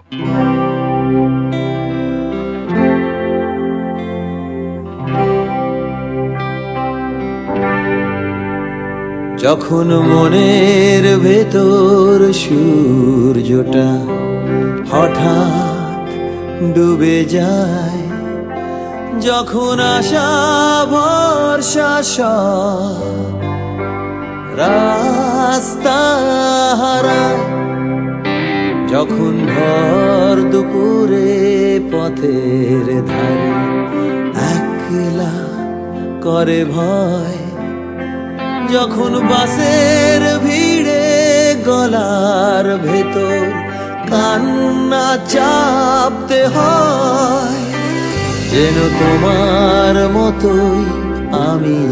যখন মনের ভেতর সূর্যটা হঠাৎ ডুবে যায়, যখন আশা ভরসা সব রাস্তা হারায়, যখন ভর দুপুরে পথের ধারে একলা করে ভয়, যখন বাসের ভিড়ে গলার ভেতর কান্না চাপতে হয়, যেন তোমার মতোই আমি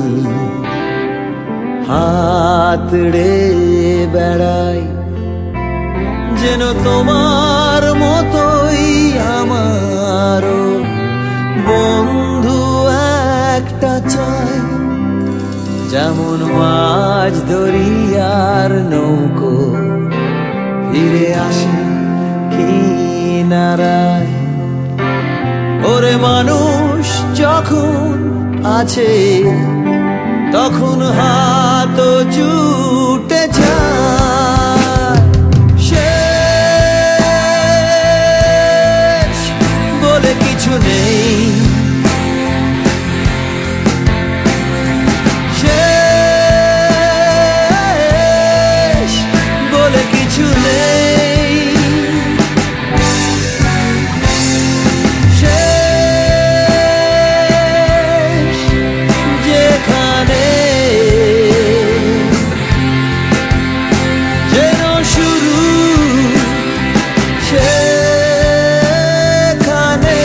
হাত রে বেড়াই, যেন তোমার মতোই আমারও বন্ধু একটা চাই, যেমন মাঝ দরিয়ার নৌকো ফিরে আসে কিনারায়। ওরে মানুষ যখন আছে তখন হাত ছুটে যায়, শেষ বলে কিছু নেই, শেষ বলে কিছু নেই, শেষ যেখানে যেন শুরু সেখানে।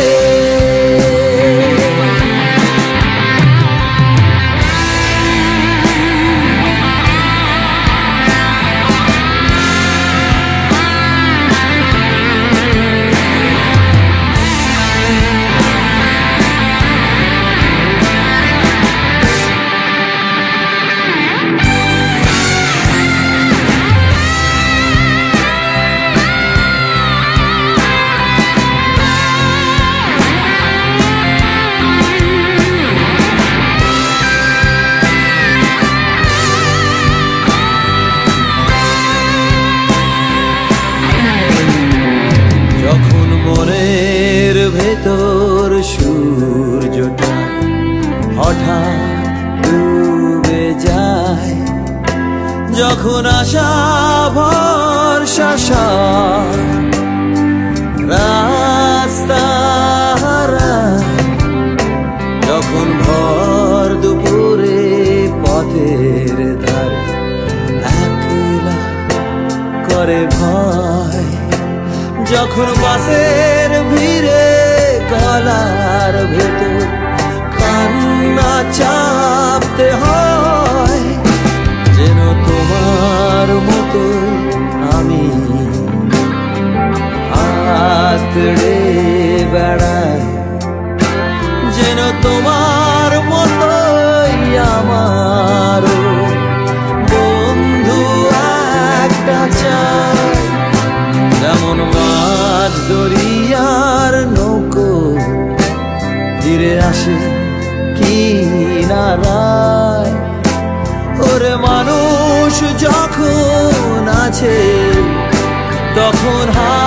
যখন মনের ভেতর সূর্যটা হঠাৎ ডুবে যায়, যখন আশা ভরসা সব রাস্তা হারায়, যখন ভর দুপুরে পথের ধারে একলা করে ভয়, যখন বাসের ভিড়ে গলার ভেতর কান্না চাপতে হয়, যেন তোমার মতো আমি হাত রে বেড়াই, যেন তোমার মতোই আমারও বন্ধু একটা চাই, যেমন মাঝ দরিয়ার নৌকো ফিরে আসে কিনারায়। ওরে মানুষ যখন আছে তখন